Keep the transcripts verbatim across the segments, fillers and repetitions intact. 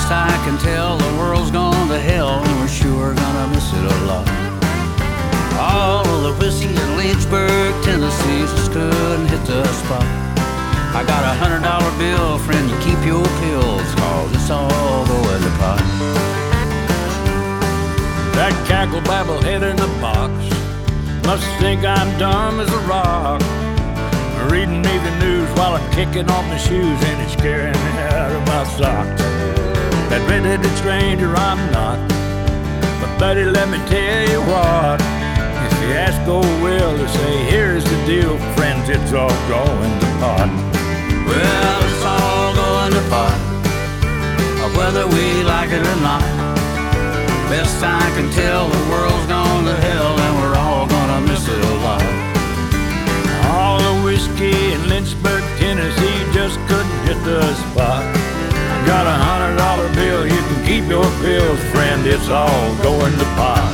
Best I can tell, the world's gone to hell, and we're sure gonna miss it a lot. All of the whiskey in Lynchburg, Tennessee just couldn't hit the spot. I got a hundred dollar bill, friend, you keep your pills, cause it's all going to pot. That cackle babble head in the box must think I'm dumb as a rock. Reading me the news while I'm kicking off my shoes, and it's scaring me out of my socks. That red-headed stranger I'm not, but buddy, let me tell you what. If you ask old Will to say, here's the deal, friends, it's all going to pot. Well, it's all going to pot, whether we like it or not. Best I can tell, the world's gone to hell, and we're all gonna miss it a lot. All the whiskey in Lynchburg, Tennessee just couldn't hit the spot. I got a hundred dollar bill, you can keep your pills, friend, it's all going to pot.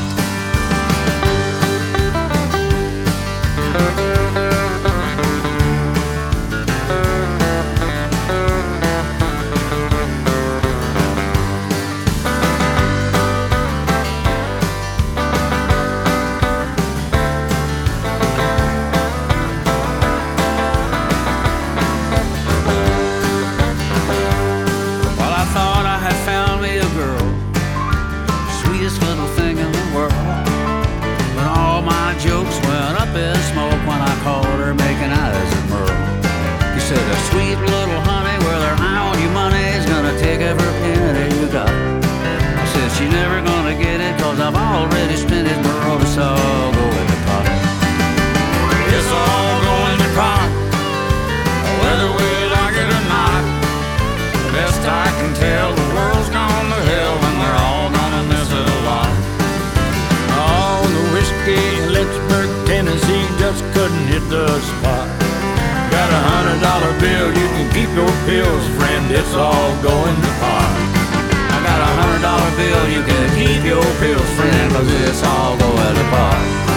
Little thing in the world, but all my jokes went up in smoke when I caught her making eyes at Merle. You said a sweet little honey, well, her eye on your money's gonna take every penny you got. I said she's never gonna get it, cause I've already spent it, Merle. It's all going to pot. It's all going to pot, whether we like it or not. Best I can tell, the world's gone to hell, and we're all gonna miss it a lot. All the whiskey in Lynchburg, Tennessee just couldn't hit the spot. Got a hundred dollar bill, you can keep your pills, friend, it's all going to pot. I got a hundred dollar bill, you can keep your pills, friend, cause it's all going to pot.